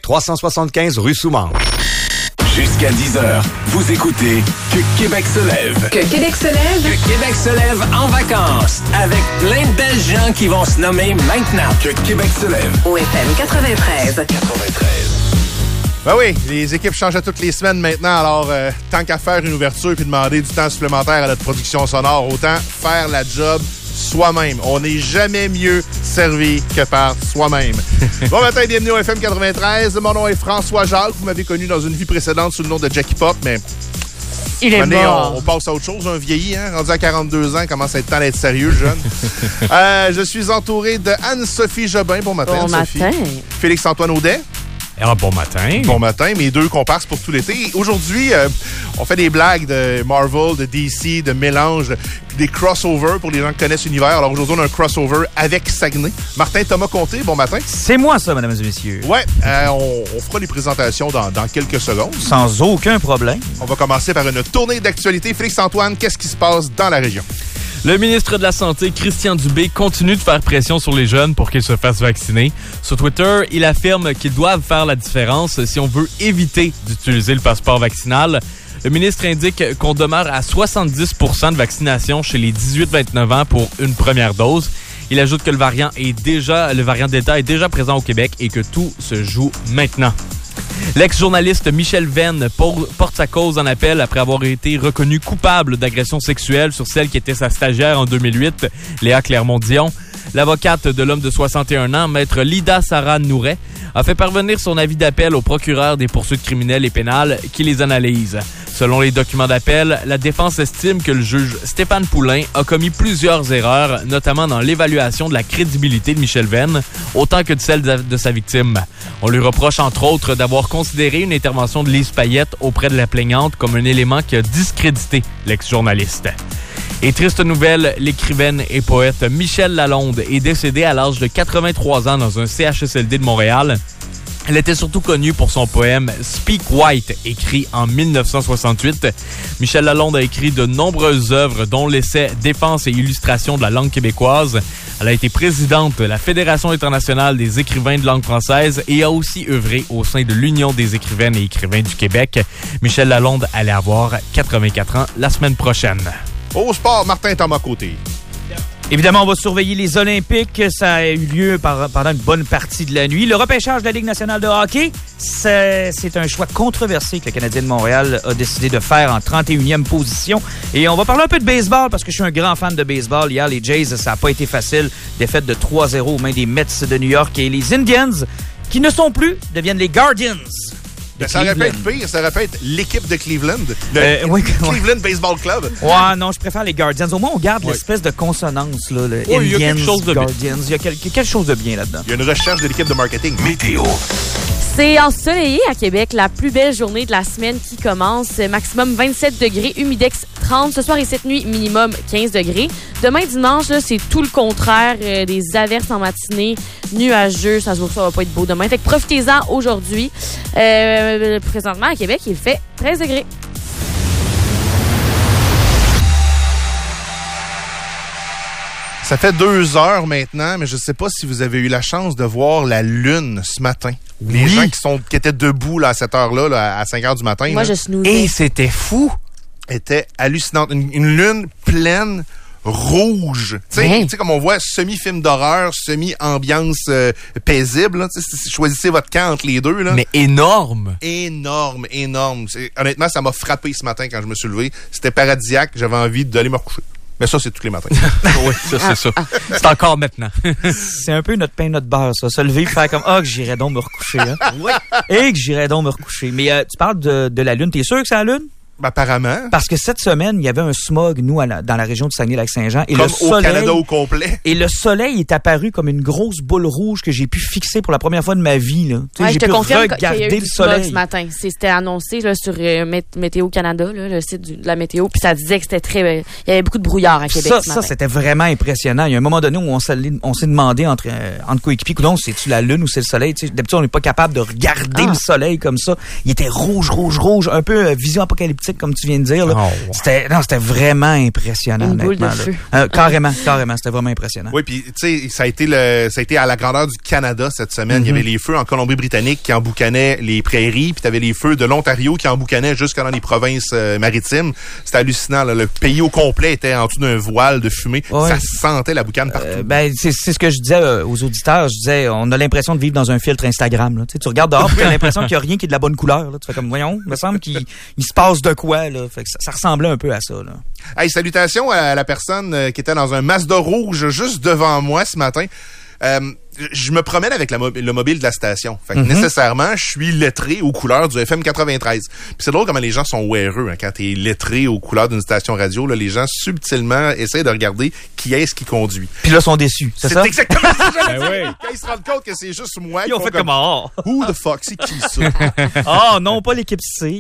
375 rue Soumande. Jusqu'à 10h, vous écoutez Que Québec se lève. Que Québec se lève. Que Québec se lève en vacances avec plein de belles gens qui vont se nommer maintenant. Que Québec se lève. Au FM 93. Ben oui, les équipes changent à toutes les semaines maintenant, alors tant qu'à faire une ouverture puis demander du temps supplémentaire à notre production sonore, autant faire la job soi-même. On n'est jamais mieux servi que par soi-même. Bon matin, bienvenue au FM 93. Mon nom est François Jacques. Vous m'avez connu dans une vie précédente sous le nom de Jackie Pop, mais il est mort. On passe à autre chose. Un vieilli, hein? Rendu à 42 ans, commence à être temps d'être sérieux, le jeune. Je suis entouré de Anne-Sophie Jobin. Bon matin, Bon Anne-Sophie. matin. Félix-Antoine Audet. Bon matin. Bon matin, mes deux comparses pour tout l'été. Aujourd'hui, on fait des blagues de Marvel, de DC, de mélange, des crossovers pour les gens qui connaissent l'univers. Alors aujourd'hui, on a un crossover avec Saguenay. Martin Thomas Comté, bon matin. C'est moi ça, mesdames et messieurs. Ouais, on fera les présentations dans quelques secondes. Sans aucun problème. On va commencer par une tournée d'actualité. Félix-Antoine, qu'est-ce qui se passe dans la région? Le ministre de la Santé, Christian Dubé, continue de faire pression sur les jeunes pour qu'ils se fassent vacciner. Sur Twitter, il affirme qu'ils doivent faire la différence si on veut éviter d'utiliser le passeport vaccinal. Le ministre indique qu'on demeure à 70% de vaccination chez les 18-29 ans pour une première dose. Il ajoute que le variant Delta est déjà présent au Québec et que tout se joue maintenant. L'ex-journaliste Michel Venn porte sa cause en appel après avoir été reconnu coupable d'agression sexuelle sur celle qui était sa stagiaire en 2008, Léa Clermont-Dion. L'avocate de l'homme de 61 ans, maître Lida Sarah Nouret, a fait parvenir son avis d'appel au procureur des poursuites criminelles et pénales qui les analyse. Selon les documents d'appel, la défense estime que le juge Stéphane Poulain a commis plusieurs erreurs, notamment dans l'évaluation de la crédibilité de Michel Venn, autant que de celle de sa victime. On lui reproche entre autres d'avoir considéré une intervention de Lise Payette auprès de la plaignante comme un élément qui a discrédité l'ex-journaliste. Et triste nouvelle, l'écrivaine et poète Michèle Lalonde est décédée à l'âge de 83 ans dans un CHSLD de Montréal. Elle était surtout connue pour son poème « Speak White », écrit en 1968. Michèle Lalonde a écrit de nombreuses œuvres, dont l'essai « Défense et illustration de la langue québécoise ». Elle a été présidente de la Fédération internationale des écrivains de langue française et a aussi œuvré au sein de l'Union des écrivaines et écrivains du Québec. Michèle Lalonde allait avoir 84 ans la semaine prochaine. Au sport, Martin Thomas Côté. Évidemment, on va surveiller les Olympiques. Ça a eu lieu pendant une bonne partie de la nuit. Le repêchage de la Ligue nationale de hockey, c'est un choix controversé que le Canadien de Montréal a décidé de faire en 31e position. Et on va parler un peu de baseball parce que je suis un grand fan de baseball. Hier, les Jays, ça n'a pas été facile. Défaite de 3-0 aux mains des Mets de New York. Et les Indians, qui ne sont plus, deviennent les Guardians. Ça aurait pu être pire, ça aurait pu être l'équipe de Cleveland. Cleveland Baseball Club. Ouais, non, je préfère les Guardians. Au moins, on garde l'espèce de consonance, là. Le Indians, il y a quelque chose de Guardians. Il y a quelque chose de bien là-dedans. Il y a une recherche de l'équipe de marketing. Météo. C'est ensoleillé à Québec, la plus belle journée de la semaine qui commence. Maximum 27 degrés, humidex 30. Ce soir et cette nuit, minimum 15 degrés. Demain, dimanche, là, c'est tout le contraire. Des averses en matinée, nuageux. Ça va pas être beau demain. Fait que profitez-en aujourd'hui. Présentement, à Québec, il fait 13 degrés. Ça fait 2 heures maintenant, mais je ne sais pas si vous avez eu la chance de voir la lune ce matin. Les gens qui étaient debout là, à cette heure-là, là, à 5 heures du matin. Moi, là, je snoozais. Et c'était fou. Était hallucinante. Une lune pleine, rouge. Tu sais, comme on voit, semi-film d'horreur, semi-ambiance paisible. Là, choisissez votre camp entre les deux. Là. Mais énorme! Énorme. Honnêtement, ça m'a frappé ce matin quand je me suis levé. C'était paradisiaque. J'avais envie d'aller me recoucher. Mais ça, c'est tous les matins. Oui, ça, c'est ça. C'est encore maintenant. C'est un peu notre pain, notre beurre, ça. Se lever et faire comme, que j'irais donc me recoucher. Hein? Oui. Et que j'irais donc me recoucher. Mais tu parles de la Lune. T'es sûr que c'est la Lune? Apparemment. Parce que cette semaine, il y avait un smog, nous, dans la région du Saguenay-Lac-Saint-Jean. Et comme le soleil, au Canada au complet. Et le soleil est apparu comme une grosse boule rouge que j'ai pu fixer pour la première fois de ma vie. Là. Ouais, j'ai pu regarder le soleil ce matin. C'était annoncé là, sur Météo Canada, là, le site de la météo. Puis ça disait que c'était très... il y avait beaucoup de brouillard à Québec ce matin. Ça, c'était vraiment impressionnant. Il y a un moment donné où on s'est demandé entre coéquipiers, coudonc, c'est-tu la Lune ou c'est le soleil? D'habitude, on n'est pas capable de regarder le soleil comme ça. Il était rouge, un peu vision apocalyptique fantastique, comme tu viens de dire. Là. Oh. C'était vraiment impressionnant. Une boule de honnêtement, feu. là. Carrément, c'était vraiment impressionnant. Oui, puis tu sais, ça a été à la grandeur du Canada cette semaine. Il y avait les feux en Colombie-Britannique qui emboucanaient les prairies, puis t'avais les feux de l'Ontario qui emboucanaient jusqu'à dans les provinces maritimes. C'était hallucinant. Là. Le pays au complet était en dessous d'un voile de fumée. Ouais. Ça sentait la boucane partout. C'est ce que je disais aux auditeurs. Je disais, on a l'impression de vivre dans un filtre Instagram. Là. Tu regardes dehors, tu as l'impression qu'il n'y a rien qui est de la bonne couleur. Là. Tu fais comme, voyons, il me semble qu'il se passe de quoi. Là. Fait que ça ressemblait un peu à ça. Là. Hey, salutations à la personne qui était dans un Mazda rouge juste devant moi ce matin. Je me promène avec le mobile de la station. Fait que nécessairement, je suis lettré aux couleurs du FM 93. Puis c'est drôle comment les gens sont weareux quand t'es lettré aux couleurs d'une station radio. Là, les gens subtilement essaient de regarder qui est-ce qui conduit. Puis là, ils sont déçus, c'est ça? C'est exactement ce que j'allais dire. Ben oui. Quand ils se rendent compte que c'est juste moi. Ils ont fait comme, Who the fuck, c'est qui ça? non, pas l'équipe C.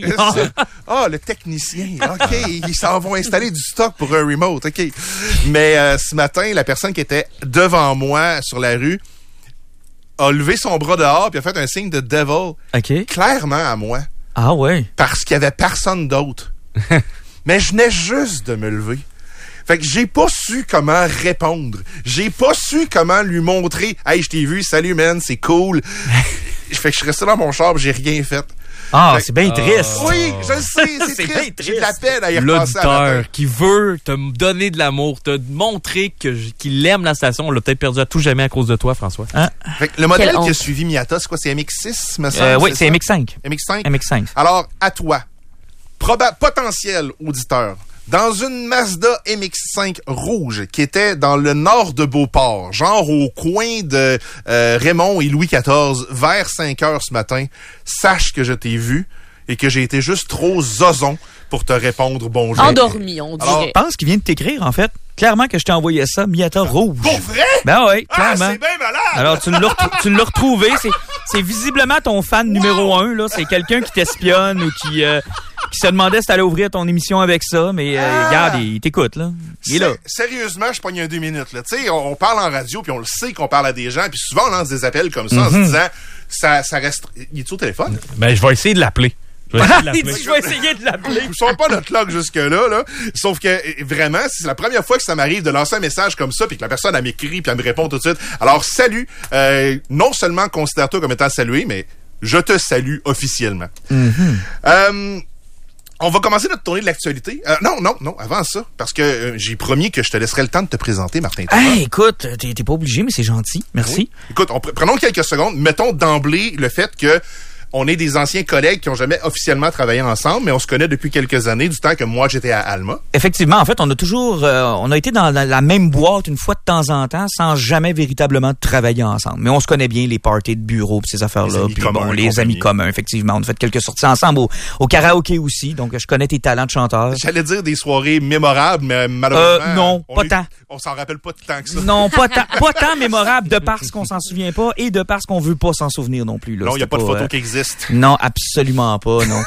Le technicien. OK, ils s'en vont installer du stock pour un remote. OK. Mais ce matin, la personne qui était devant moi sur la rue a levé son bras dehors puis a fait un signe de devil OK. clairement à moi Ah ouais. parce qu'il y avait personne d'autre. Mais je venais juste de me lever. Fait que j'ai pas su comment répondre. J'ai pas su comment lui montrer « Hey, je t'ai vu, salut man, c'est cool. » Fait que je suis resté dans mon char, j'ai rien fait. C'est bien triste. Oui, je le sais, c'est bien triste. J'ai de la peine à y repenser à L'auditeur matin. qui veut te donner de l'amour, te montrer qu'il aime la station, on l'a peut-être perdu à tout jamais à cause de toi, François. Fait que le modèle Quelle qui a honte. suivi Miata, c'est quoi? C'est MX-6, me semble? Oui, c'est ça? MX5. MX-5? MX5. Alors, à toi, potentiel auditeur, dans une Mazda MX-5 rouge qui était dans le nord de Beauport, genre au coin de Raymond et Louis XIV, vers 5 heures ce matin, sache que je t'ai vu et que j'ai été juste trop zozon pour te répondre bonjour. Endormi, on dirait. Je pense qu'il vient de t'écrire, en fait. Clairement que je t'ai envoyé ça, Miata rouge. Pour vrai? Ben oui, Ah, clairement. c'est bien malade! Alors, tu l'as retrouvé. C'est visiblement ton fan numéro 1, là. C'est quelqu'un qui t'espionne ou qui se demandait si t'allais ouvrir ton émission avec ça, mais regarde, il t'écoute, là. Il est là. Sérieusement, je pogne un 2 minutes. Là. Tu sais, on parle en radio, puis on le sait qu'on parle à des gens, puis souvent on lance des appels comme ça en se disant, ça reste... Il est-tu au téléphone? Ben, je vais essayer de l'appeler. Il dit, je vais essayer de l'appeler. Ils sont pas notre log jusque-là, là. Sauf que, vraiment, c'est la première fois que ça m'arrive de lancer un message comme ça, puis que la personne, elle m'écrit, puis elle me répond tout de suite. Alors, salut. Non seulement considère-toi comme étant salué, mais je te salue officiellement. On va commencer notre tournée de l'actualité. Non, avant ça, parce que j'ai promis que je te laisserais le temps de te présenter, Martin. Hey, écoute, t'es pas obligé, mais c'est gentil. Merci. Oui. Écoute, prenons quelques secondes. Mettons d'emblée le fait que on est des anciens collègues qui ont jamais officiellement travaillé ensemble, mais on se connaît depuis quelques années, du temps que moi, j'étais à Alma. Effectivement, en fait, on a été dans la même boîte une fois de temps en temps sans jamais véritablement travailler ensemble. Mais on se connaît bien, les parties de bureau pis ces affaires-là. Puis bon, les amis communs, effectivement. On a fait quelques sorties ensemble au karaoké aussi, donc je connais tes talents de chanteur. J'allais dire des soirées mémorables, mais malheureusement... non, pas tant. On s'en rappelle pas tant que ça. Non, pas tant mémorable de parce qu'on s'en souvient pas et de parce qu'on veut pas s'en souvenir non plus. Là. Non, il n'y a pas de photo qui existe. Non, absolument pas, non.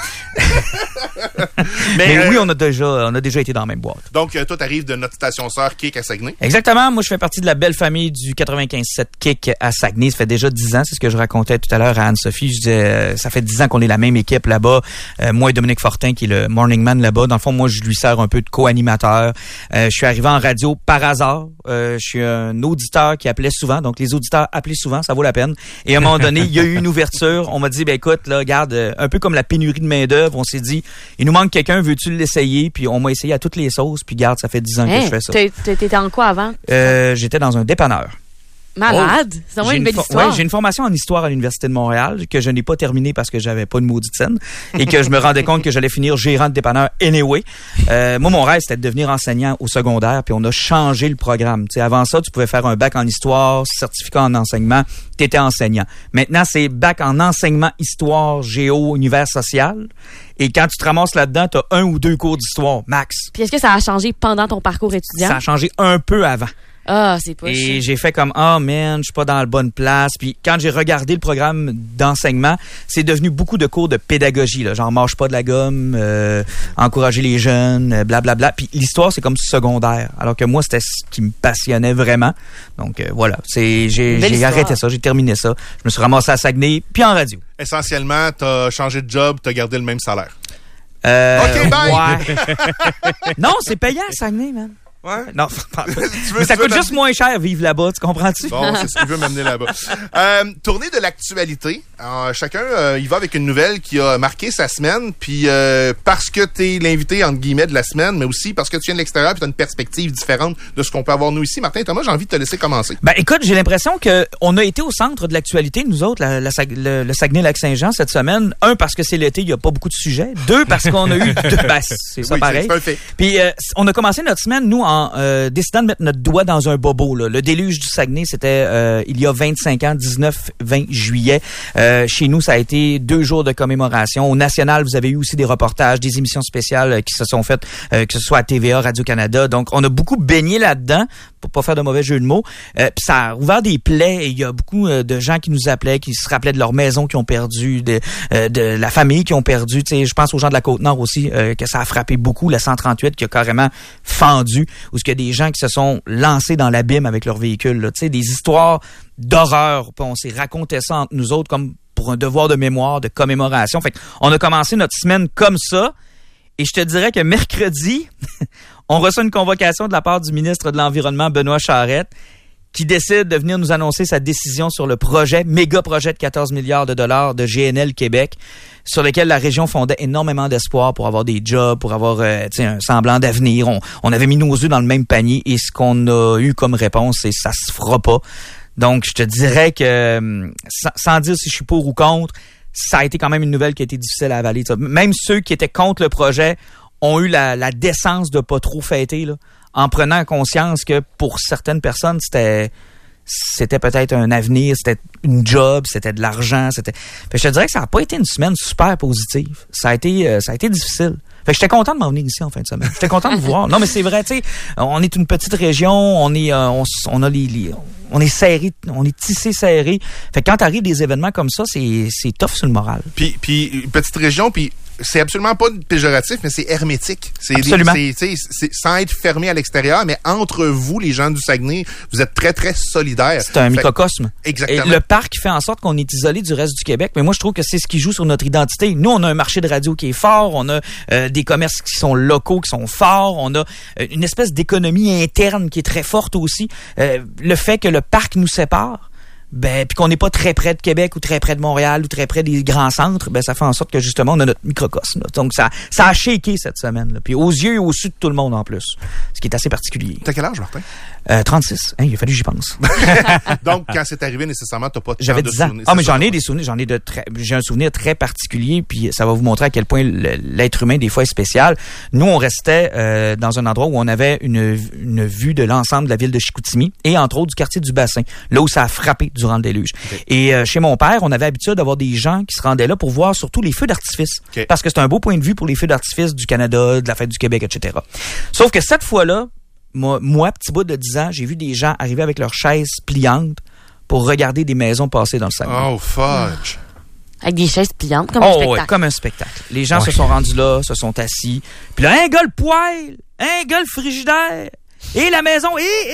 mais oui, on a déjà été dans la même boîte. Donc, toi, t'arrives de notre station sœur Kick à Saguenay. Exactement. Moi, je fais partie de la belle famille du 95.7 Kick à Saguenay. Ça fait déjà 10 ans. C'est ce que je racontais tout à l'heure à Anne-Sophie. Je disais, ça fait 10 ans qu'on est la même équipe là-bas. Moi et Dominique Fortin, qui est le morning man là-bas. Dans le fond, moi, je lui sers un peu de co-animateur. Je suis arrivé en radio par hasard. Je suis un auditeur qui appelait souvent. Donc, les auditeurs appelaient souvent. Ça vaut la peine. Et à un moment donné, il y a eu une ouverture. On m'a dit, ben écoute, là, regarde, un peu comme la pénurie de main-d'œuvre, on s'est dit, il nous manque quelqu'un, veux-tu l'essayer? Puis on m'a essayé à toutes les sauces, puis garde, ça fait 10 ans que je fais ça. T'étais en quoi avant? J'étais dans un dépanneur. Malade! C'est vraiment une belle histoire. Ouais, j'ai une formation en histoire à l'Université de Montréal que je n'ai pas terminée parce que j'avais pas de maudite scène et que je me rendais compte que j'allais finir gérant de dépanneur anyway. Moi, mon rêve, c'était de devenir enseignant au secondaire, puis on a changé le programme. T'sais, avant ça, tu pouvais faire un bac en histoire, certificat en enseignement, t'étais enseignant. Maintenant, c'est bac en enseignement, histoire, géo, univers social. Et quand tu te ramasses là-dedans, t'as 1 ou 2 cours d'histoire, max. Puis est-ce que ça a changé pendant ton parcours étudiant? Ça a changé un peu avant. Ah, c'est pas Et chiant. j'ai fait comme, oh man, je suis pas dans la bonne place. Puis quand j'ai regardé le programme d'enseignement, c'est devenu beaucoup de cours de pédagogie, là, genre mâche pas de la gomme, encourager les jeunes, blablabla. Puis l'histoire, c'est comme secondaire. Alors que moi, c'était ce qui me passionnait vraiment. Donc voilà, j'ai arrêté ça, j'ai terminé ça. Je me suis ramassé à Saguenay, puis en radio. Essentiellement, t'as changé de job, t'as gardé le même salaire. OK, bye! Ouais. Non, c'est payant, Saguenay, man. Ouais. Non, mais ça coûte juste moins cher vivre là-bas, tu comprends-tu? Bon, c'est ce qu'il veut m'amener là-bas. Tournée de l'actualité. Chacun, il va avec une nouvelle qui a marqué sa semaine, puis parce que t'es l'invité, entre guillemets, de la semaine, mais aussi parce que tu viens de l'extérieur puis t'as une perspective différente de ce qu'on peut avoir nous ici. Martin et Thomas, j'ai envie de te laisser commencer. Ben, écoute, j'ai l'impression qu'on a été au centre de l'actualité, nous autres, le Saguenay-Lac-Saint-Jean cette semaine. Un, parce que c'est l'été, il n'y a pas beaucoup de sujets. Deux, parce qu'on a eu... Ben, c'est ça, oui, pareil. C'est un fait. Puis, on a commencé notre semaine, nous, en décidant de mettre notre doigt dans un bobo. Là. Le déluge du Saguenay, c'était il y a 25 ans, 19-20 juillet. Chez nous, ça a été 2 jours de commémoration. Au National, vous avez eu aussi des reportages, des émissions spéciales qui se sont faites, que ce soit à TVA, Radio-Canada. Donc, on a beaucoup baigné là-dedans, pour pas faire de mauvais jeu de mots. Puis ça a ouvert des plaies et il y a beaucoup de gens qui nous appelaient, qui se rappelaient de leur maison qui ont perdu, de la famille qui ont perdu. Tu sais, je pense aux gens de la Côte-Nord aussi, que ça a frappé beaucoup, la 138 qui a carrément fendu, où il y a des gens qui se sont lancés dans l'abîme avec leur véhicule. Tu sais, des histoires d'horreur. Puis on s'est raconté ça entre nous autres comme pour un devoir de mémoire, de commémoration. Fait qu'on a commencé notre semaine comme ça. Et je te dirais que mercredi, on reçoit une convocation de la part du ministre de l'Environnement, Benoît Charette, qui décide de venir nous annoncer sa décision sur le méga projet de 14 milliards de dollars de GNL Québec, sur lequel la région fondait énormément d'espoir pour avoir des jobs, pour avoir un semblant d'avenir. On avait mis nos œufs dans le même panier et ce qu'on a eu comme réponse, c'est ça se fera pas. Donc, je te dirais que, sans dire si je suis pour ou contre, ça a été quand même une nouvelle qui a été difficile à avaler. Même ceux qui étaient contre le projet ont eu la décence de pas trop fêter, là, en prenant conscience que pour certaines personnes, c'était peut-être un avenir, c'était une job, c'était de l'argent, Fait que je te dirais que ça n'a pas été une semaine super positive. Ça a été difficile. Fait que j'étais content de m'en venir ici en fin de semaine. J'étais content de vous voir. Non, mais c'est vrai, tu sais, on est une petite région, on est serré, on est tissé serré. Fait que quand t'arrives des événements comme ça, c'est tough sur le moral. Puis petite région, puis c'est absolument pas péjoratif, mais c'est hermétique. Absolument. C'est sans être fermé à l'extérieur, mais entre vous, les gens du Saguenay, vous êtes très, très solidaires. C'est un microcosme. Exactement. Et le parc fait en sorte qu'on est isolé du reste du Québec, mais moi, je trouve que c'est ce qui joue sur notre identité. Nous, on a un marché de radio qui est fort, on a des commerces qui sont locaux, qui sont forts, on a une espèce d'économie interne qui est très forte aussi. Le fait que le parc nous sépare, puis qu'on n'est pas très près de Québec ou très près de Montréal ou très près des grands centres, ça fait en sorte que justement on a notre microcosme. Là. Donc ça a shaké cette semaine. Là. Puis aux yeux et au su de tout le monde en plus, ce qui est assez particulier. T'as quel âge, Martin? 36. Il a fallu que j'y pense. Donc quand c'est arrivé nécessairement, t'as pas de J'avais 10 ans. souvenirs. Mais j'en ai des souvenirs. J'ai un souvenir très particulier. Puis ça va vous montrer à quel point l'être humain des fois est spécial. Nous, on restait dans un endroit où on avait une vue de l'ensemble de la ville de Chicoutimi et entre autres du quartier du Bassin, là où ça a frappé durant le déluge. Okay. Et chez mon père, on avait l'habitude d'avoir des gens qui se rendaient là pour voir surtout les feux d'artifice. Okay. Parce que c'est un beau point de vue pour les feux d'artifice du Canada, de la Fête du Québec, etc. Sauf que cette fois-là, moi, petit bout de 10 ans, j'ai vu des gens arriver avec leurs chaises pliantes pour regarder des maisons passer dans le Saguenay. Oh, fudge! Avec des chaises pliantes, comme un spectacle. Ouais, comme un spectacle. Les gens se sont rendus là, se sont assis. Puis là, un gars le poêle, un gars le frigidaire, et la maison,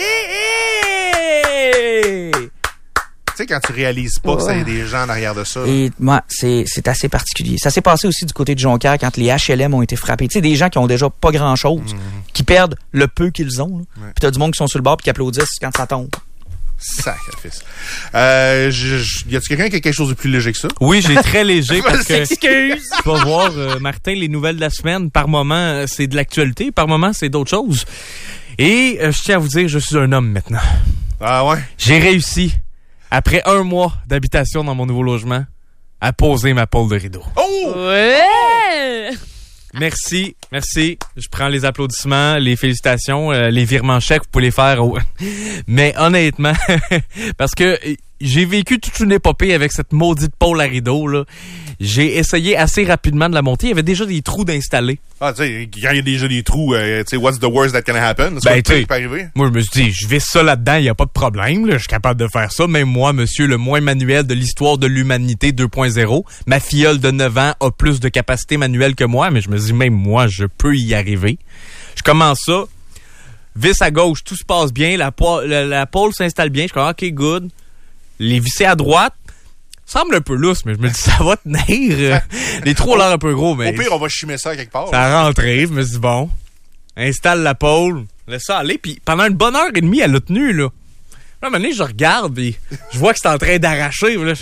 Tu sais, quand tu réalises pas que c'est des gens en arrière de ça. Et moi, c'est assez particulier. Ça s'est passé aussi du côté de Jonquière quand les HLM ont été frappés. Tu sais, des gens qui ont déjà pas grand-chose, qui perdent le peu qu'ils ont. Ouais. Puis t'as du monde qui sont sur le bord puis qui applaudissent quand ça tombe. Sacrifice. Y a-tu quelqu'un qui a quelque chose de plus léger que ça? Oui, j'ai très léger parce que tu vas voir, Martin, les nouvelles de la semaine, par moment, c'est de l'actualité, par moment, c'est d'autres choses. Et je tiens à vous dire, je suis un homme maintenant. Ah ouais? J'ai réussi, après 1 mois d'habitation dans mon nouveau logement, à poser ma pôle de rideau. Oh! Ouais! Merci. Je prends les applaudissements, les félicitations, les virements chèques, vous pouvez les faire. Mais honnêtement, parce que j'ai vécu toute une épopée avec cette maudite pôle à rideau, là. J'ai essayé assez rapidement de la monter. Il y avait déjà des trous d'installer. Ah, tu sais, quand il y a déjà des trous, tu sais, what's the worst that can happen? Ben, tu peux arriver. Moi, je me suis dit, je visse ça là-dedans, il n'y a pas de problème, là. Je suis capable de faire ça. Même moi, monsieur le moins manuel de l'histoire de l'humanité 2.0, ma filleule de 9 ans a plus de capacité manuelle que moi, mais je me dis, même moi, je peux y arriver. Je commence ça. Vis à gauche, tout se passe bien. La pôle s'installe bien. Je suis comme, OK, good. Les vissés à droite semble un peu lousse, mais je me dis, ça va tenir. Les trous ont l'air un peu gros, mais... Au pire, on va chimer ça quelque part. Ça a rentré, je me suis dit, bon, installe la pôle, laisse ça aller, puis pendant une bonne heure et demie, elle l'a tenu, là. Là, à un moment donné, je regarde, puis je vois que c'est en train d'arracher, là,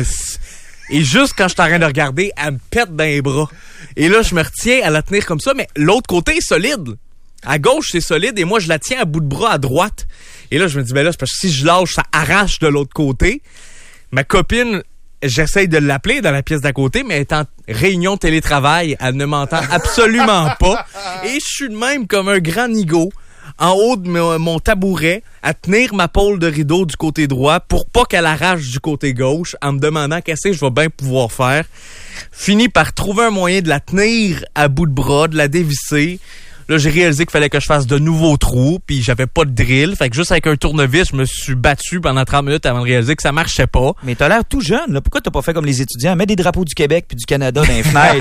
et juste quand je suis en train de regarder, elle me pète dans les bras. Et là, je me retiens à la tenir comme ça, mais l'autre côté est solide. À gauche, c'est solide, et moi, je la tiens à bout de bras à droite. Et là, je me dis, ben là, c'est parce que si je lâche, ça arrache de l'autre côté. Ma copine, j'essaye de l'appeler dans la pièce d'à côté, mais elle est en réunion de télétravail. Elle ne m'entend absolument pas. Et je suis de même comme un grand nigo, en haut de mon tabouret, à tenir ma pôle de rideau du côté droit pour pas qu'elle arrache du côté gauche, en me demandant qu'est-ce que je vais bien pouvoir faire. Fini par trouver un moyen de la tenir à bout de bras, de la dévisser. Là, j'ai réalisé qu'il fallait que je fasse de nouveaux trous, puis j'avais pas de drill. Fait que juste avec un tournevis, je me suis battu pendant 30 minutes avant de réaliser que ça marchait pas. Mais t'as l'air tout jeune, là. Pourquoi t'as pas fait comme les étudiants? Mets des drapeaux du Québec puis du Canada dans les fenêtres,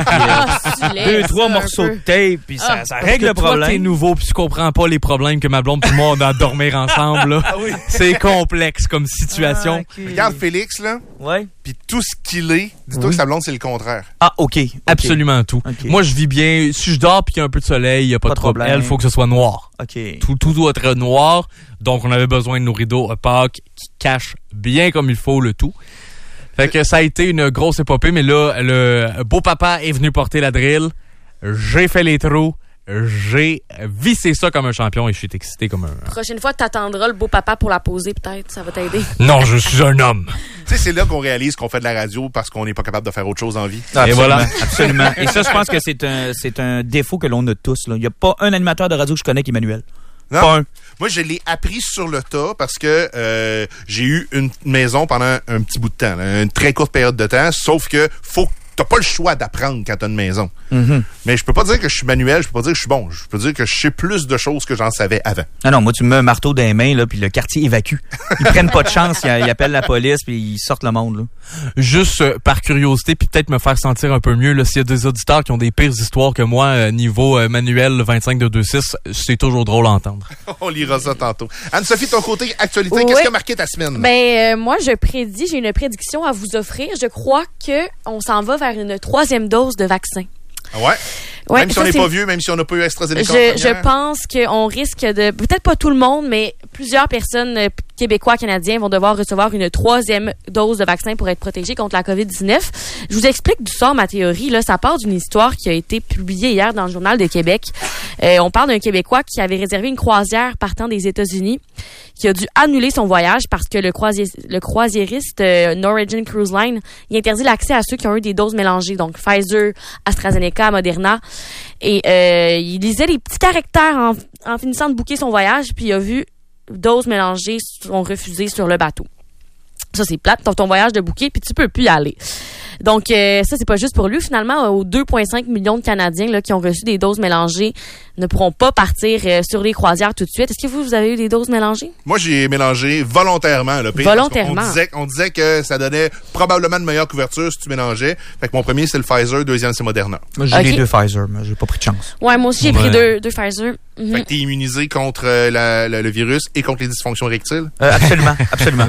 puis 2-3 morceaux de tape, puis ça règle le problème. Toi, t'es nouveau, puis tu comprends pas les problèmes que ma blonde et moi, on a à dormir ensemble, là. Ah oui. C'est complexe comme situation. Okay. Regarde Félix, là. Ouais. Puis tout ce qu'il est, dis-toi que sa blonde, c'est le contraire. Ah, OK. Absolument tout. Okay. Moi, je vis bien. Si je dors puis qu'il y a un peu de soleil, il n'y a pas de problème. Elle, il faut que ce soit noir. OK. Tout doit être noir. Donc, on avait besoin de nos rideaux opaques qui cachent bien comme il faut le tout. Fait que ça a été une grosse épopée. Mais là, le beau-papa est venu porter la drill. J'ai fait les trous. J'ai vissé ça comme un champion et je suis excité comme un... Prochaine fois, t'attendras le beau papa pour la poser, peut-être. Ça va t'aider. Non, je suis un homme. Tu sais, c'est là qu'on réalise qu'on fait de la radio parce qu'on n'est pas capable de faire autre chose en vie. Absolument, et voilà. Absolument. Et ça, je pense que c'est un défaut que l'on a tous, là. Il n'y a pas un animateur de radio que je connais qui est manuel. Non. Pas un. Moi, je l'ai appris sur le tas parce que j'ai eu une maison pendant un petit bout de temps, là, une très courte période de temps, sauf que t'as pas le choix d'apprendre quand t'as une maison. Mm-hmm. Mais je peux pas dire que je suis manuel, je peux pas dire que je suis bon. Je peux dire que je sais plus de choses que j'en savais avant. Non, moi, tu me mets un marteau dans les mains, là, puis le quartier évacue. Ils prennent pas de chance, ils appellent la police, puis ils sortent le monde, là. Juste par curiosité, puis peut-être me faire sentir un peu mieux, là, s'il y a des auditeurs qui ont des pires histoires que moi, niveau manuel 25 de 2.6, c'est toujours drôle à entendre. On lira ça tantôt. Anne-Sophie, ton côté actualité, Oui. qu'est-ce qui a marqué ta semaine? Moi, j'ai une prédiction à vous offrir. Je crois que on s'en va vers une 3e dose de vaccin. Ah ouais? Ouais, même si on n'est pas vieux, même si on n'a pas eu AstraZeneca. Je pense qu'on risque de, peut-être pas tout le monde, mais plusieurs personnes Québécois, Canadiens vont devoir recevoir une 3e dose de vaccin pour être protégés contre la COVID-19. Je vous explique d'où sort ma théorie. Là, ça part d'une histoire qui a été publiée hier dans le Journal de Québec. On parle d'un Québécois qui avait réservé une croisière partant des États-Unis, qui a dû annuler son voyage parce que le croisiériste Norwegian Cruise Line, il interdit l'accès à ceux qui ont eu des doses mélangées, donc Pfizer, AstraZeneca, Moderna. Et il lisait les petits caractères en finissant de booker son voyage, puis il a vu doses mélangées sont refusées sur le bateau. Ça, c'est plate. Ton voyage de booké, puis tu peux plus y aller. Donc, ça, c'est pas juste pour lui. Finalement, aux 2,5 millions de Canadiens là, qui ont reçu des doses mélangées ne pourront pas partir sur les croisières tout de suite. Est-ce que vous avez eu des doses mélangées? Moi, j'ai mélangé volontairement. Là, volontairement. On disait que ça donnait probablement de meilleure couverture si tu mélangeais. Fait que mon premier, c'est le Pfizer. Deuxième, c'est Moderna. Moi, j'ai les 2 Pfizer, mais j'ai pas pris de chance. Ouais, moi aussi, j'ai pris deux Pfizer. Mm-hmm. Fait que t'es immunisé contre le virus et contre les dysfonctions rectiles? Absolument, absolument.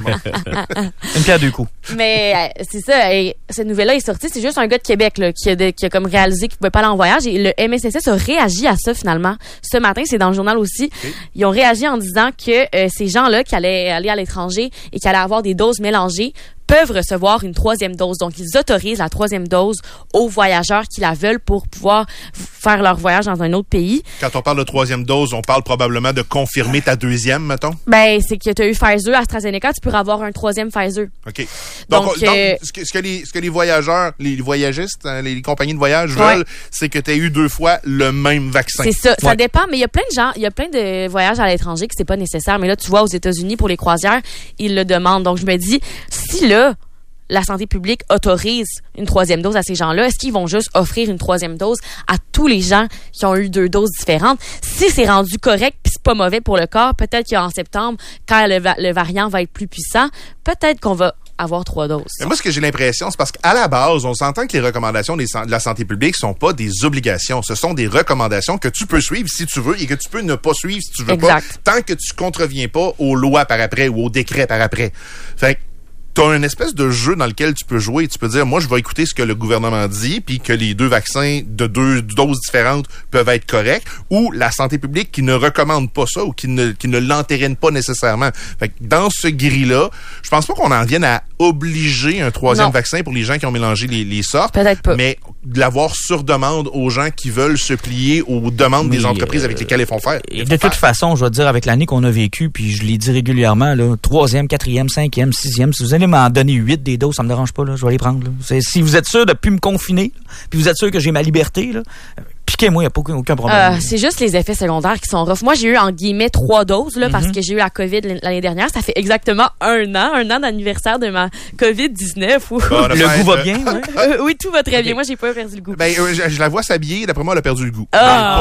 Une pierre 2 coups. Mais c'est ça, cette nouvelle-là est sortie. C'est juste un gars de Québec là, qui a comme réalisé qu'il pouvait pas aller en voyage. Et le MSSS a réagi à ça finalement. Ce matin, c'est dans le journal aussi. Okay. Ils ont réagi en disant que ces gens-là qui allaient aller à l'étranger et qui allaient avoir des doses mélangées peuvent recevoir une 3e dose. Donc, ils autorisent la 3e dose aux voyageurs qui la veulent pour pouvoir faire leur voyage dans un autre pays. Quand on parle de 3e dose, on parle probablement de confirmer ta 2e, mettons? Ben, c'est que tu as eu Pfizer, AstraZeneca, tu pourrais avoir un 3e Pfizer. OK. Donc ce que les voyageurs, les voyagistes, hein, les compagnies de voyage veulent, c'est que tu aies eu 2 fois le même vaccin. C'est ça. Ça dépend, mais il y a plein de gens, il y a plein de voyages à l'étranger que c'est pas nécessaire. Mais là, tu vois, aux États-Unis, pour les croisières, ils le demandent. Donc, je me dis, si là, la santé publique autorise une 3e dose à ces gens-là, est-ce qu'ils vont juste offrir une 3e dose à tous les gens qui ont eu 2 doses différentes? Si c'est rendu correct puis c'est pas mauvais pour le corps, peut-être qu'en septembre, quand le variant va être plus puissant, peut-être qu'on va avoir 3 doses. Mais moi, ce que j'ai l'impression, c'est parce qu'à la base, on s'entend que les recommandations de la santé publique sont pas des obligations. Ce sont des recommandations que tu peux suivre si tu veux et que tu peux ne pas suivre si tu veux pas, tant que tu contreviens pas aux lois par après ou aux décrets par après. Fait que t'as une espèce de jeu dans lequel tu peux jouer. Tu peux dire, moi, je vais écouter ce que le gouvernement dit, puis que les 2 vaccins de 2 doses différentes peuvent être corrects, ou la santé publique qui ne recommande pas ça ou qui ne l'entérine pas nécessairement. Fait que dans ce gris-là, je pense pas qu'on en vienne à obliger un 3e vaccin pour les gens qui ont mélangé les sortes. Peut-être pas. Mais de l'avoir sur demande aux gens qui veulent se plier aux demandes des entreprises avec lesquelles ils font faire. Et de toute façon, je vais te dire, avec l'année qu'on a vécue, puis je l'ai dit régulièrement, là, 3e, 4e, 5e, 6e, si vous allez m'en donner 8 des doses, ça me dérange pas, là, je vais les prendre. Là. Si vous êtes sûr de plus me confiner, puis vous êtes sûr que j'ai ma liberté, là, piquez-moi, il n'y a aucun problème. C'est juste les effets secondaires qui sont rough. Moi, j'ai eu, en guillemets, 3 doses, là, parce que j'ai eu la COVID l'année dernière. Ça fait exactement un an d'anniversaire de ma COVID-19. Le goût va bien, ouais? Oui, tout va très bien. Moi, j'ai pas perdu le goût. Ben, je la vois s'habiller, d'après moi, elle a perdu le goût. C'est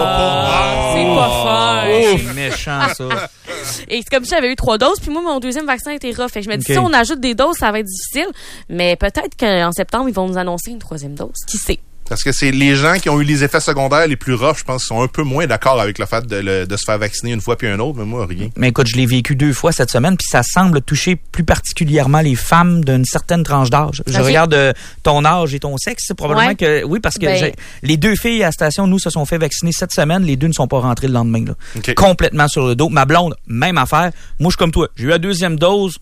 pas fun. C'est méchant, ça. Et c'est comme si j'avais eu 3 doses, puis moi, mon 2e vaccin était rough. Fait que je me dis, si on ajoute des doses, ça va être difficile. Mais peut-être qu'en septembre, ils vont nous annoncer une 3e dose. Qui sait? Parce que c'est les gens qui ont eu les effets secondaires les plus roughs, je pense, qui sont un peu moins d'accord avec le fait de se faire vacciner une fois puis un autre, mais moi, rien. Mais écoute, je l'ai vécu 2 fois cette semaine, puis ça semble toucher plus particulièrement les femmes d'une certaine tranche d'âge. Je regarde ton âge et ton sexe, c'est probablement que... Oui, parce que les 2 filles à la station, nous, se sont fait vacciner cette semaine, les 2 ne sont pas rentrées le lendemain. Là. Okay. Complètement sur le dos. Ma blonde, même affaire. Moi, je suis comme toi. J'ai eu la 2e dose...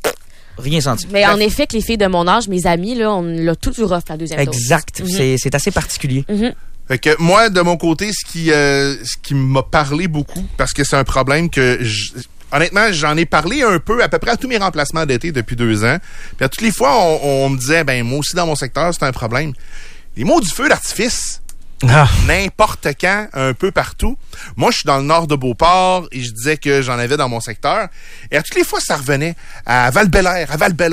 Rien senti. Mais en effet, que les filles de mon âge, mes amis, là, on l'a tout du rough, la 2e dose. Exact. C'est assez particulier. Fait que moi, de mon côté, ce qui m'a parlé beaucoup, parce que c'est un problème que... Honnêtement, j'en ai parlé un peu à peu près à tous mes remplacements d'été depuis 2 ans. Puis à toutes les fois, on me disait, ben moi aussi dans mon secteur, c'est un problème. Les mots du feu d'artifice... N'importe quand, un peu partout. Moi, je suis dans le nord de Beauport et je disais que j'en avais dans mon secteur. Et à toutes les fois, ça revenait à Val-Bélair.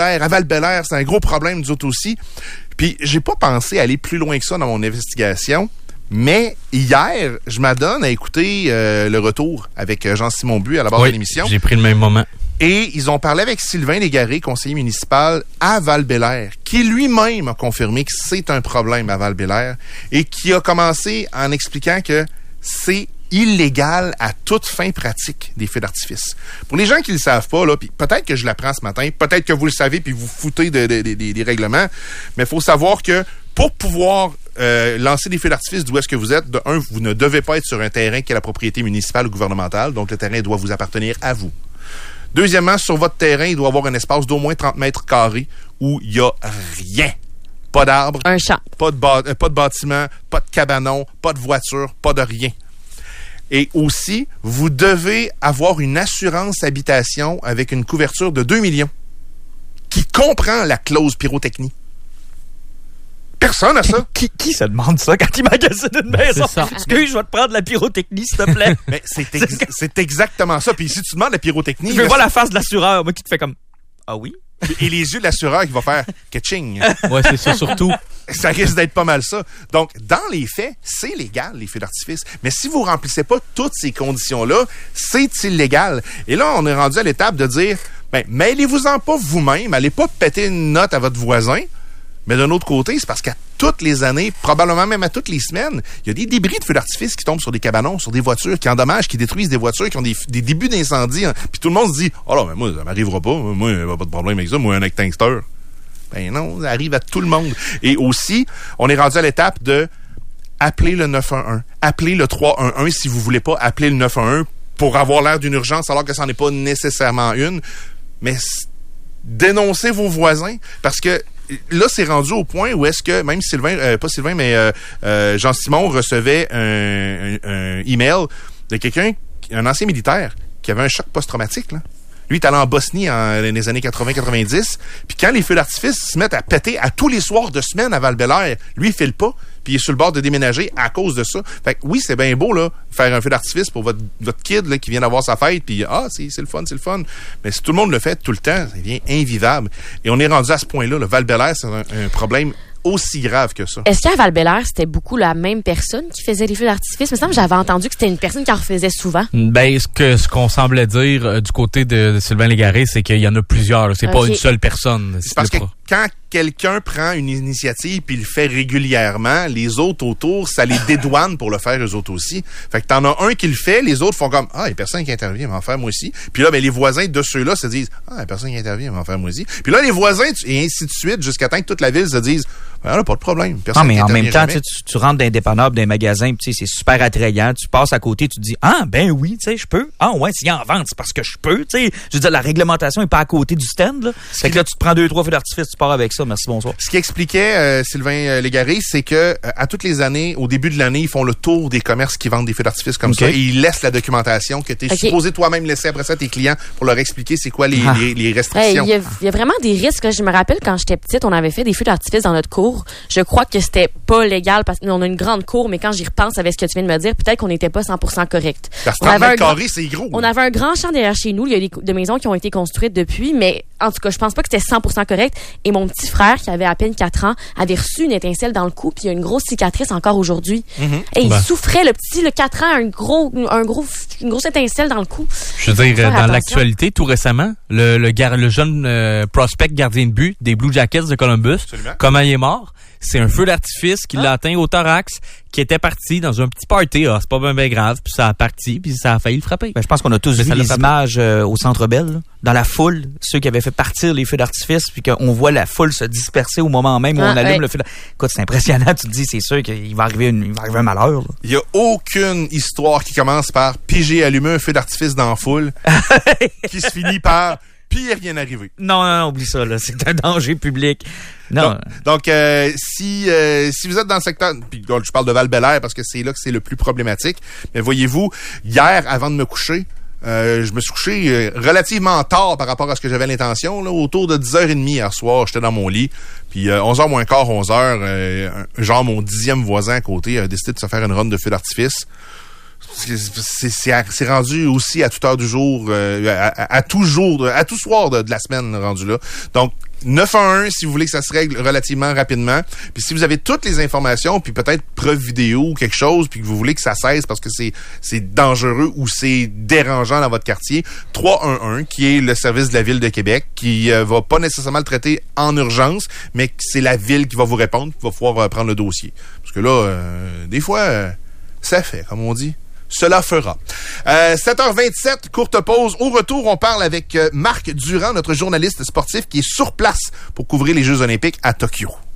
C'est un gros problème, nous autres aussi. Puis, j'ai pas pensé aller plus loin que ça dans mon investigation. Mais hier, je m'adonne à écouter le retour avec Jean-Simon Buis à la barre de l'émission. J'ai pris le même moment. Et ils ont parlé avec Sylvain Légaré, conseiller municipal à Val-Bélair, qui lui-même a confirmé que c'est un problème à Val-Bélair et qui a commencé en expliquant que c'est illégal à toute fin pratique des feux d'artifice. Pour les gens qui le savent pas, là, puis peut-être que je l'apprends ce matin, peut-être que vous le savez puis vous foutez des règlements, mais il faut savoir que pour pouvoir lancer des feux d'artifice d'où est-ce que vous êtes, de un, vous ne devez pas être sur un terrain qui est la propriété municipale ou gouvernementale, donc le terrain doit vous appartenir à vous. Deuxièmement, sur votre terrain, il doit y avoir un espace d'au moins 30 mètres carrés où il n'y a rien. Pas d'arbres. Un champ. Pas de bâtiment, pas de cabanon, pas de voiture, pas de rien. Et aussi, vous devez avoir une assurance habitation avec une couverture de 2 millions qui comprend la clause pyrotechnie. Personne n'a ça. Qui se demande ça quand il magasine une maison? Excuse, je vais te prendre la pyrotechnie, s'il te plaît. Mais c'est exactement ça. Puis si tu demandes la pyrotechnie... Je veux voir la face de l'assureur, moi, qui te fait comme... Ah oui? Et les yeux de l'assureur qui va faire « ketching ». Ouais, c'est ça, surtout. Ça risque d'être pas mal ça. Donc, dans les faits, c'est légal, les feux d'artifice. Mais si vous remplissez pas toutes ces conditions-là, c'est illégal. Et là, on est rendu à l'étape de dire, ben, mêlez-vous-en pas vous-même, allez pas péter une note à votre voisin. Mais d'un autre côté, c'est parce qu'à toutes les années, probablement même à toutes les semaines, il y a des débris de feux d'artifice qui tombent sur des cabanons, sur des voitures, qui endommagent, qui détruisent des voitures, qui ont des débuts d'incendie. Hein. Puis tout le monde se dit, oh là, mais moi, ça m'arrivera pas. Moi, il n'y a pas de problème avec ça. Moi, un extincteur. Ben non, ça arrive à tout le monde. Et aussi, on est rendu à l'étape de appeler le 911, appeler le 311 si vous voulez pas appeler le 911 pour avoir l'air d'une urgence alors que ça n'en est pas nécessairement une. Mais dénoncez vos voisins parce que là, c'est rendu au point où est-ce que même Jean-Simon recevait un email de quelqu'un, un ancien militaire, qui avait un choc post-traumatique, là. Lui, il est allé en Bosnie dans les années 80-90. Puis quand les feux d'artifice se mettent à péter à tous les soirs de semaine à Val-Bélair, lui, il file pas. Puis il est sur le bord de déménager à cause de ça. Fait que oui, c'est bien beau, là, faire un feu d'artifice pour votre kid, là, qui vient d'avoir sa fête. Puis c'est le fun. Mais si tout le monde le fait tout le temps, ça devient invivable. Et on est rendu à ce point-là. Le Val-Bélair, c'est un problème aussi grave que ça. Est-ce qu'à Val-Bélair, c'était beaucoup la même personne qui faisait les feux d'artifice? Il me semble que j'avais entendu que c'était une personne qui en refaisait souvent. Ben, ce qu'on semblait dire du côté de Sylvain Légaré, c'est qu'il y en a plusieurs. C'est pas une seule personne. C'est parce que quand quelqu'un prend une initiative puis le fait régulièrement, les autres autour, ça les dédouane pour le faire eux autres aussi. Fait que t'en as un qui le fait, les autres font comme « Ah, il y a personne qui intervient, mais en faire moi aussi. » Puis là, ben, les voisins de ceux-là se disent « Ah, il y a personne qui intervient, mais en faire moi aussi. » Puis là, les voisins, et ainsi de suite, jusqu'à temps que toute la ville se dise « Ah, là, pas de problème. Personne mais en même temps, jamais. tu rentres dans un dépanneur, dans un magasin, puis c'est super attrayant. Tu passes à côté, tu te dis « Ah, ben oui, tu sais, je peux. Ah ouais, s'il y en vente, c'est parce que je peux. » Tu sais, je veux dire, la réglementation est pas à côté du stand, là. Fait que là, tu te prends 2-3 feux d'artifice, tu pars avec ça. Merci, bonsoir. Ce qui expliquait Sylvain Légaré, c'est que à toutes les années, au début de l'année, ils font le tour des commerces qui vendent des feux d'artifice comme ça et ils laissent la documentation que tu es supposé toi-même laisser après ça à tes clients pour leur expliquer c'est quoi les restrictions. Il y a vraiment des risques. Je me rappelle quand j'étais petite, on avait fait des feux d'artifice dans notre cour. Je crois que c'était pas légal parce qu'on a une grande cour, mais quand j'y repense avec ce que tu viens de me dire, peut-être qu'on n'était pas 100% correct. Parce que 30 mètres carrés, c'est gros. On avait un grand champ derrière chez nous. Il y a des maisons qui ont été construites depuis, mais en tout cas, je pense pas que c'était 100% correct. Et mon petit frère, qui avait à peine 4 ans, avait reçu une étincelle dans le cou, puis il y a une grosse cicatrice encore aujourd'hui. Et il souffrait, le 4 ans, une grosse étincelle dans le cou. Je veux dire, dans l'actualité, tout récemment, le jeune prospect gardien de but des Blue Jackets de Columbus, comment il est mort? C'est un feu d'artifice qui l'a atteint au thorax, qui était parti dans un petit party. Ah, c'est pas bien grave, puis ça a parti, puis ça a failli le frapper. Ben, je pense qu'on a tous vu les images au Centre Bell, là, dans la foule, ceux qui avaient fait partir les feux d'artifice, puis qu'on voit la foule se disperser au moment même où on allume le feu d'artifice. Écoute, c'est impressionnant. Tu te dis, c'est sûr qu'il va arriver un malheur. Il y a aucune histoire qui commence par piger allumer un feu d'artifice dans la foule, qui se finit par puis il n'est rien arrivé. Non, oublie ça, là. C'est un danger public. Non. Donc, si vous êtes dans le secteur, puis je parle de Val-Bélair parce que c'est là que c'est le plus problématique, mais voyez-vous, hier, avant de me coucher, je me suis couché relativement tard par rapport à ce que j'avais l'intention, là, autour de 10h30 hier soir, j'étais dans mon lit, puis 11h moins quart, 11h, genre mon 10e voisin à côté a décidé de se faire une run de feu d'artifice. C'est rendu aussi à toute heure du jour, à tout soir de la semaine rendu là. Donc, 911 si vous voulez que ça se règle relativement rapidement. Puis si vous avez toutes les informations, puis peut-être preuve vidéo ou quelque chose, puis que vous voulez que ça cesse parce que c'est dangereux ou c'est dérangeant dans votre quartier, 311 qui est le service de la Ville de Québec, qui va pas nécessairement le traiter en urgence, mais c'est la Ville qui va vous répondre, qui va pouvoir prendre le dossier. Parce que là, des fois, ça fait, comme on dit. Cela fera. 7h27, courte pause. Au retour, on parle avec Marc Durand, notre journaliste sportif qui est sur place pour couvrir les Jeux olympiques à Tokyo.